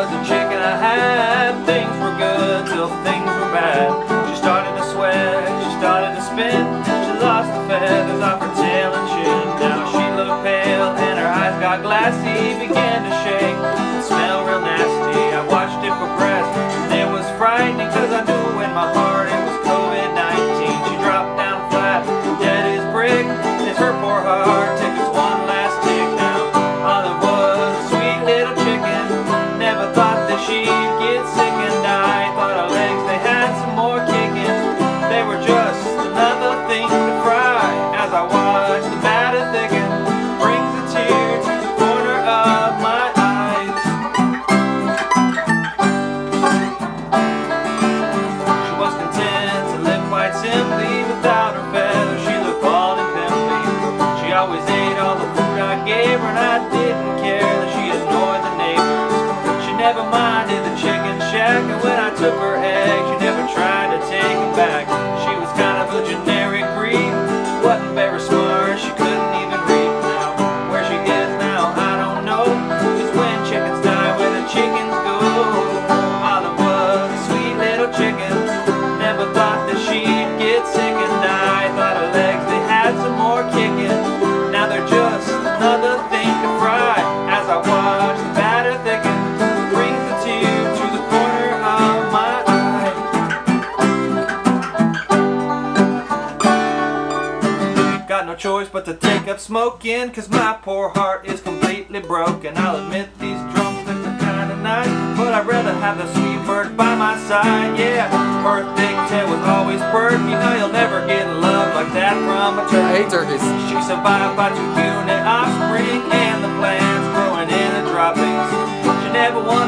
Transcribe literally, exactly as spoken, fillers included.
was a chicken I had. Things were good till things were bad. She started to sweat, she started to spin. She lost the feathers off her tail and chin. Now she looked pale and her eyes got glassy, began to shake and smell real nasty. I watched it progress and it was frightening, cause I knew in my heart it was COVID nineteen. She dropped down flat, dead as brick, as her poor heart took its one last tick. Now Olive was a sweet little chicken, never thought that she'd get sick and die. Thought her legs, they had some more kicking, they were just another thing to fry. As I watched the batter thicken, brings a tear to the corner of my eyes. She was content to live quite simply without her feathers. She looked bald and pimply. She always ate all the food I gave her, and I didn't care that she ignored the neighbors. She never minded the chicken shack, and when I took her eggs, she never tried to take them back. She was kind of a generic breed, wasn't very smart, she couldn't even read. Now, where she is now, I don't know, cause when chickens die, where the chickens go. Olive was a sweet little chicken, never thought that she'd get sick and die. Thought her legs, they had some more kicking, now they're just another thing to fry. As I watch the batter thicken, brings a tear to the corner of my eye. Got no choice but to take up smoking, cause my poor heart is completely broken. I'll admit these drumsticks are kinda nice, but I'd rather have the sweet bird by my side. Yeah, her thick tail was always perky. You know you'll never get love like that from a turkey. I hate turkeys. She survived by two unit offspring and the plants growing in the droppings. She never wanted